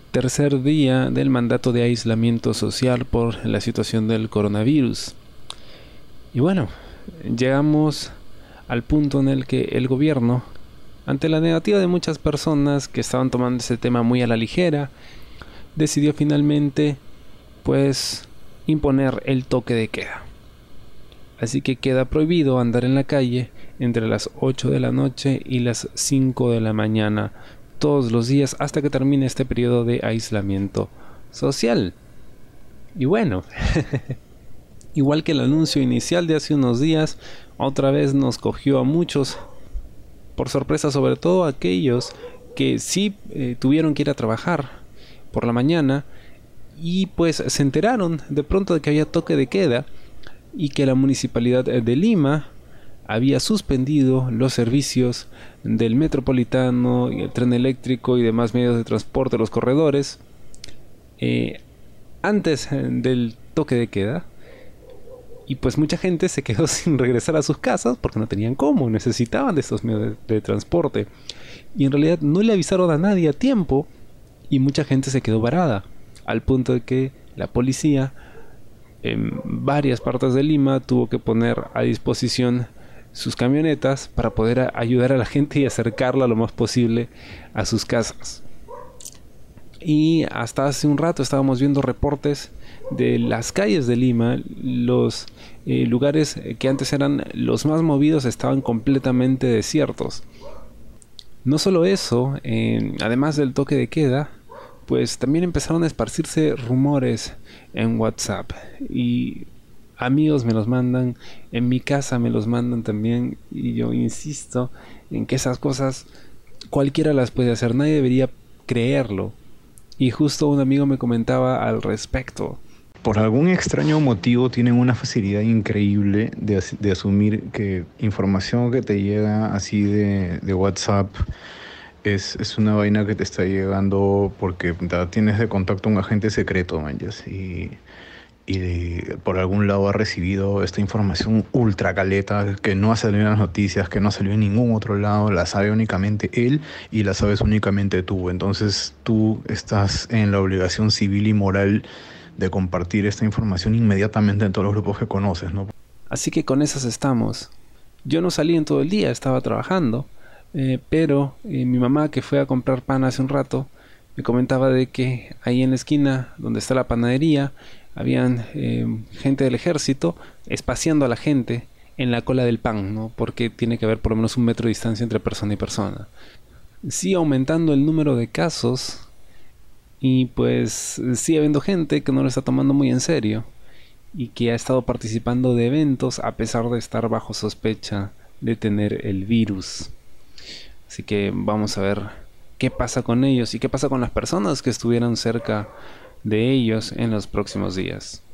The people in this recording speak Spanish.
tercer día del mandato de aislamiento social por la situación del coronavirus. Y bueno, llegamos al punto en el que el gobierno, ante la negativa de muchas personas que estaban tomando ese tema muy a la ligera, decidió finalmente pues imponer el toque de queda. Así que queda prohibido andar en la calle entre las 8 de la noche y las 5 de la mañana todos los días hasta que termine este periodo de aislamiento social. Y bueno, igual que el anuncio inicial de hace unos días, otra vez nos cogió a muchos por sorpresa, sobre todo a aquellos que sí tuvieron que ir a trabajar por la mañana y pues se enteraron de pronto de que había toque de queda y que la municipalidad de Lima había suspendido los servicios del metropolitano y el tren eléctrico y demás medios de transporte, los corredores, antes del toque de queda. Y pues mucha gente se quedó sin regresar a sus casas porque no tenían cómo, necesitaban de estos medios de transporte. Y en realidad no le avisaron a nadie a tiempo y mucha gente se quedó varada, al punto de que la policía en varias partes de Lima tuvo que poner a disposición sus camionetas para poder ayudar a la gente y acercarla lo más posible a sus casas. Y hasta hace un rato estábamos viendo reportes de las calles de Lima. Los lugares que antes eran los más movidos estaban completamente desiertos. No solo eso, además del toque de queda, pues también empezaron a esparcirse rumores en WhatsApp y amigos me los mandan, en mi casa me los mandan también, y yo insisto en que esas cosas cualquiera las puede hacer, nadie debería creerlo. Y justo un amigo me comentaba al respecto. Por algún extraño motivo tienen una facilidad increíble de asumir que información que te llega así de WhatsApp es una vaina que te está llegando porque tienes de contacto a un agente secreto, manches, por algún lado ha recibido esta información ultra caleta que no ha salido en las noticias, que no ha salido en ningún otro lado, la sabe únicamente él y la sabes únicamente tú. Entonces tú estás en la obligación civil y moral de compartir esta información inmediatamente en todos los grupos que conoces, ¿no? Así que con esas estamos. Yo no salí en todo el día, estaba trabajando, pero mi mamá, que fue a comprar pan hace un rato, me comentaba de que ahí en la esquina donde está la panadería habían gente del ejército espaciando a la gente en la cola del pan, ¿no? Porque tiene que haber por lo menos 1 metro de distancia entre persona y persona. Sigue aumentando el número de casos y pues sigue habiendo gente que no lo está tomando muy en serio y que ha estado participando de eventos a pesar de estar bajo sospecha de tener el virus. Así que vamos a ver qué pasa con ellos y qué pasa con las personas que estuvieran cerca de ellos en los próximos días.